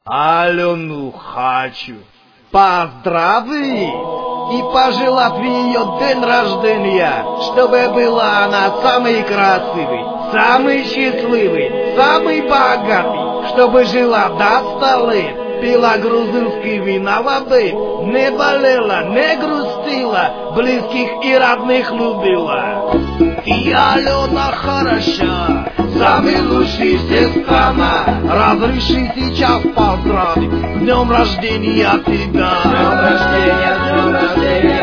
Алену хочу поздравить и пожелать в ее день рождения, чтобы была она самой красивой, самой счастливой, самой богатой, чтобы жила до 100 лет, пила грузинские вина воды, не болела, не грустила, близких и родных любила. И Алена хороша, самый лучший сестра, разреши сейчас поздравить с днем рождения тебя. С днем рождения, с днем рождения.